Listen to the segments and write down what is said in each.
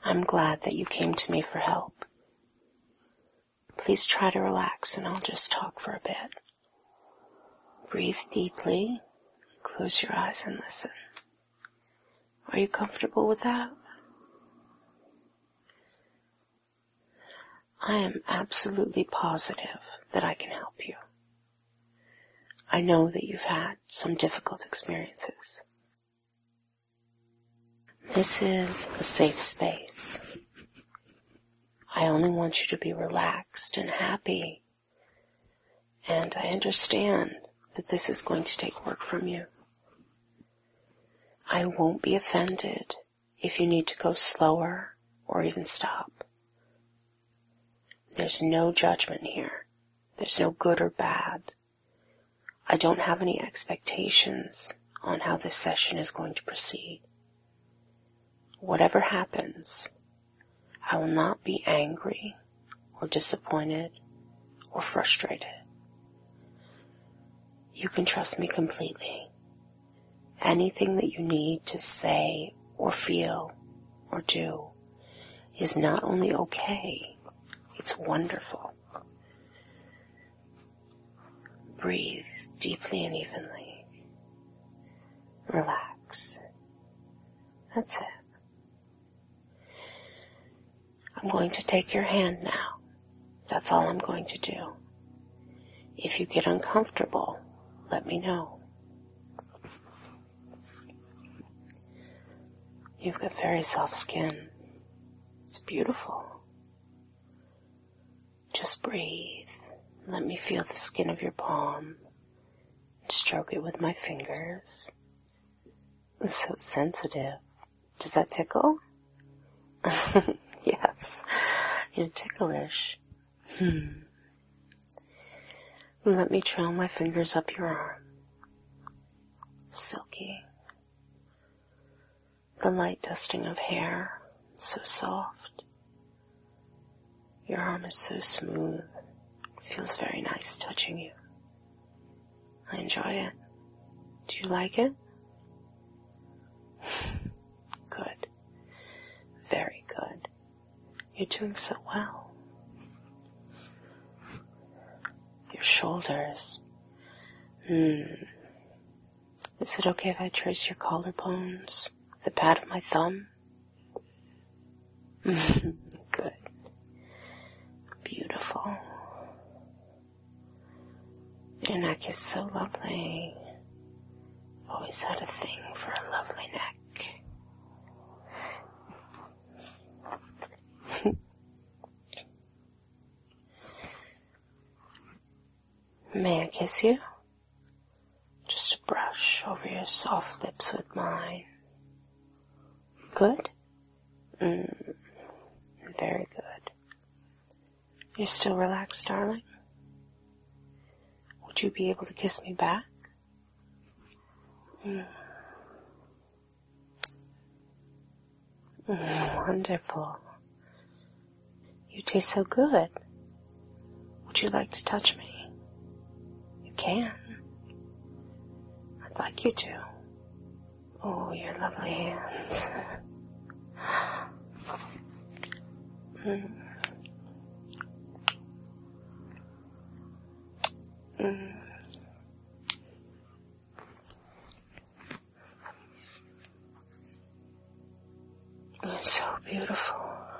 I'm glad that you came to me for help. Please try to relax and I'll just talk for a bit. Breathe deeply, close your eyes and listen. Are you comfortable with that? I am absolutely positive that I can help you. I know that you've had some difficult experiences. This is a safe space. I only want you to be relaxed and happy. And I understand that this is going to take work from you. I won't be offended if you need to go slower or even stop. There's no judgment here. There's no good or bad. I don't have any expectations on how this session is going to proceed. Whatever happens, I will not be angry or disappointed or frustrated. You can trust me completely. Anything that you need to say or feel or do is not only okay, it's wonderful. Breathe deeply and evenly. Relax. That's it. I'm going to take your hand now. That's all I'm going to do. If you get uncomfortable, let me know. You've got very soft skin. It's beautiful. Just breathe. Let me feel the skin of your palm and stroke it with my fingers. It's so sensitive. Does that tickle? Yes, you're ticklish. Let me trail my fingers up your arm. Silky. The light dusting of hair, so soft. Your arm is so smooth. It feels very nice touching you. I enjoy it. Do you like it? Good. Very good. You're doing so well. Your shoulders. Is it okay if I trace your collarbones with the pad of my thumb? Good. Beautiful. Your neck is so lovely. I've always had a thing for a lovely neck. May I kiss you? Just a brush over your soft lips with mine. Good? Very good. You're still relaxed, darling? Would you be able to kiss me back? Wonderful. You taste so good. Would you like to touch me? You can. I'd like you to. Oh, your lovely hands. It's so beautiful.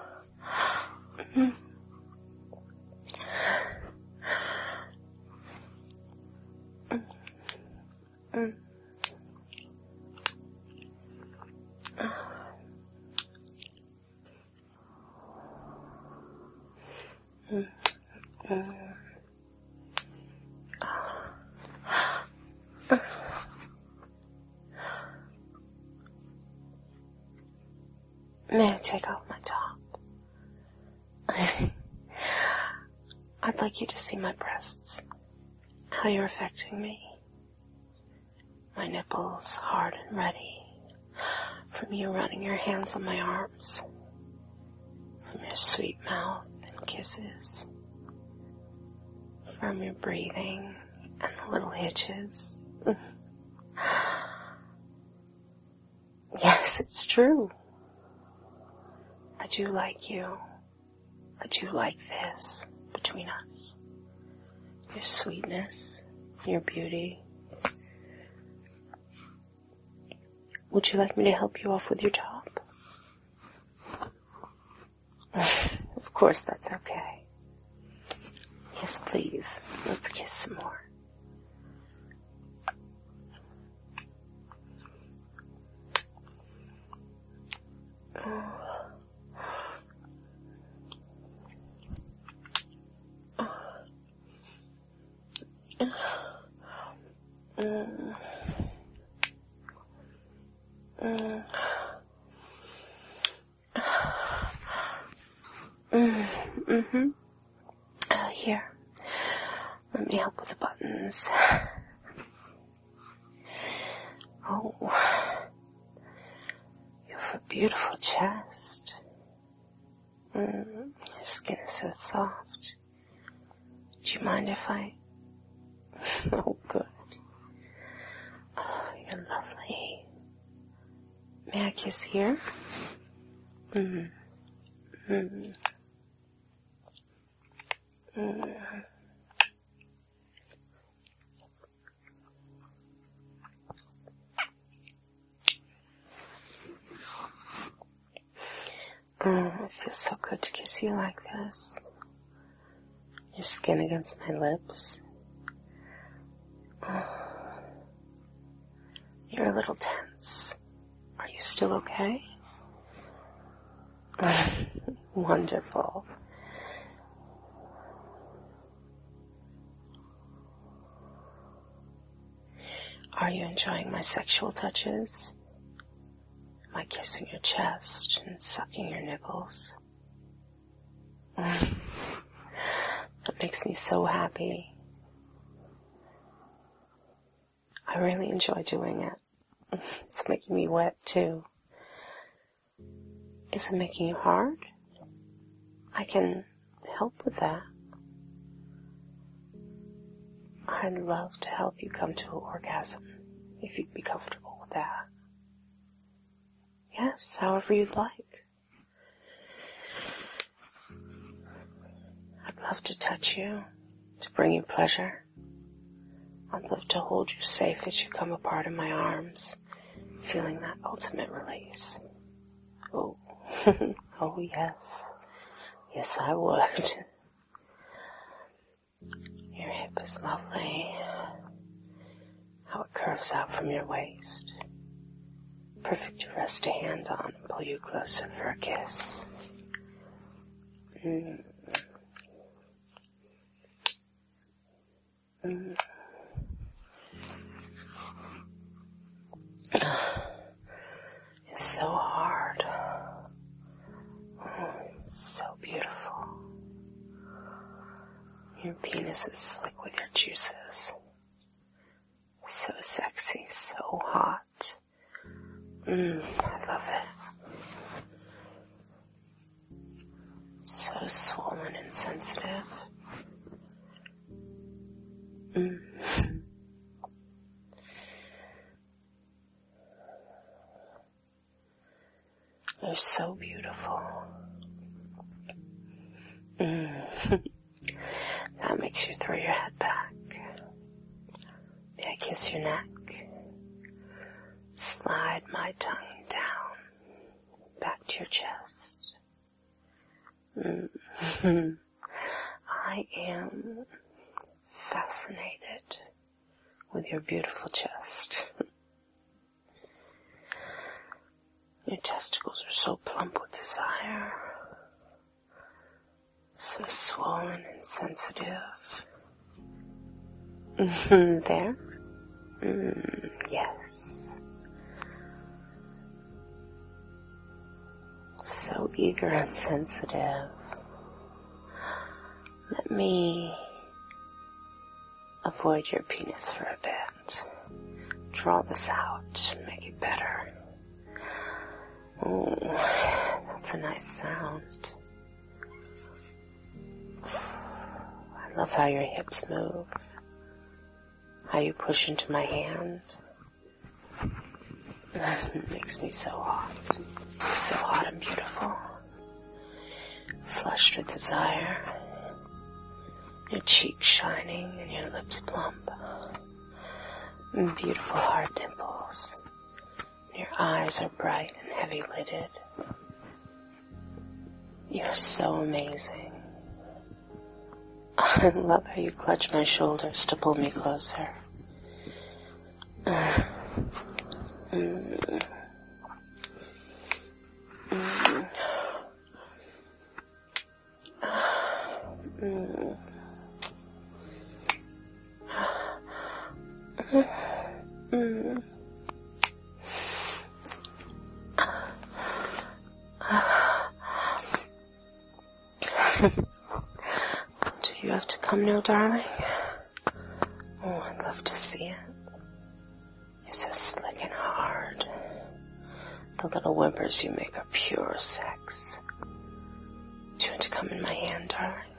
May I take off my top? I'd like you to see my breasts, how you're affecting me. My nipples hard and ready, from you running your hands on my arms, from your sweet mouth and kisses, from your breathing and the little hitches. Yes, it's true. I do like you. I do like this between us. Your sweetness, your beauty. Would you like me to help you off with your top? Of course, that's okay. Yes, please. Let's kiss some more. Here, let me help with the buttons. Oh, you have a beautiful chest. Your skin is so soft. Do you mind if I... Oh, good. Oh, you're lovely. May I kiss here? It feels so good to kiss you like this. Your skin against my lips. You're a little tense. Are you still okay? Wonderful. Are you enjoying my sexual touches? My kissing your chest and sucking your nipples? That makes me so happy. I really enjoy doing it. It's making me wet too. Is it making you hard? I can help with that. I'd love to help you come to an orgasm, if you'd be comfortable with that. Yes, however you'd like. I'd love to touch you, to bring you pleasure. I'd love to hold you safe as you come apart in my arms, feeling that ultimate release. Oh, oh yes. Yes, I would. Your hip is lovely. How it curves out from your waist. Perfect to rest a hand on and pull you closer for a kiss. It's so hard. Oh, it's so beautiful. Your penis is slick with your juices. So sexy, so hot. I love it. So swollen and sensitive. You're so beautiful. That makes you throw your head back. May I kiss your neck? Slide my tongue down, back to your chest. I am fascinated with your beautiful chest. Your testicles are so plump with desire, so swollen and sensitive. There? Yes. So eager and sensitive. Let me avoid your penis for a bit. Draw this out, make it better. Oh, that's a nice sound. I love how your hips move, how you push into my hand. It makes me so hot and beautiful. flushed with desire, your cheeks shining and your lips plump, and beautiful hard dimples, and your eyes are bright and heavy-lidded. You're so amazing. I love how you clutch my shoulders to pull me closer. Do you have to come now, darling? Oh, I'd love to see it. You're so slick and hard. The little whimpers you make are pure sex. Do you want to come in my hand,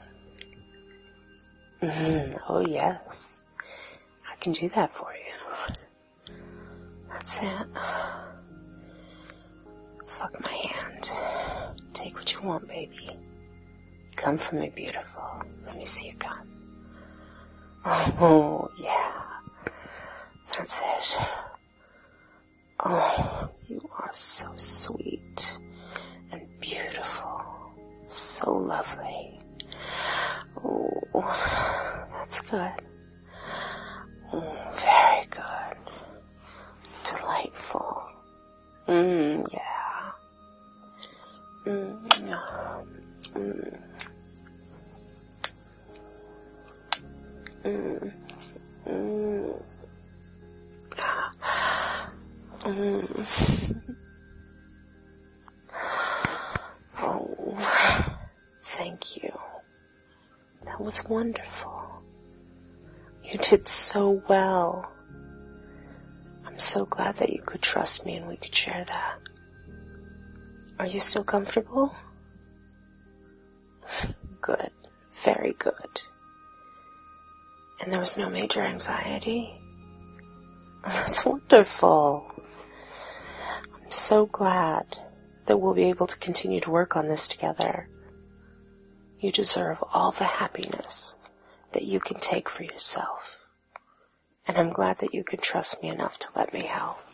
darling? Oh, yes. I can do that for you. That's it. Fuck my hand. Take what you want, baby. Come for me, beautiful. Let me see you come. Oh, yeah. That's it. Oh, you are so sweet and beautiful. So lovely. Oh, that's good. Oh, very good. Delightful. Yeah. Oh, thank you. That was wonderful. You did so well. I'm so glad that you could trust me and we could share that. Are you still comfortable? Good. Very good. And there was no major anxiety? That's wonderful. I'm so glad that we'll be able to continue to work on this together. You deserve all the happiness that you can take for yourself. And I'm glad that you can trust me enough to let me help.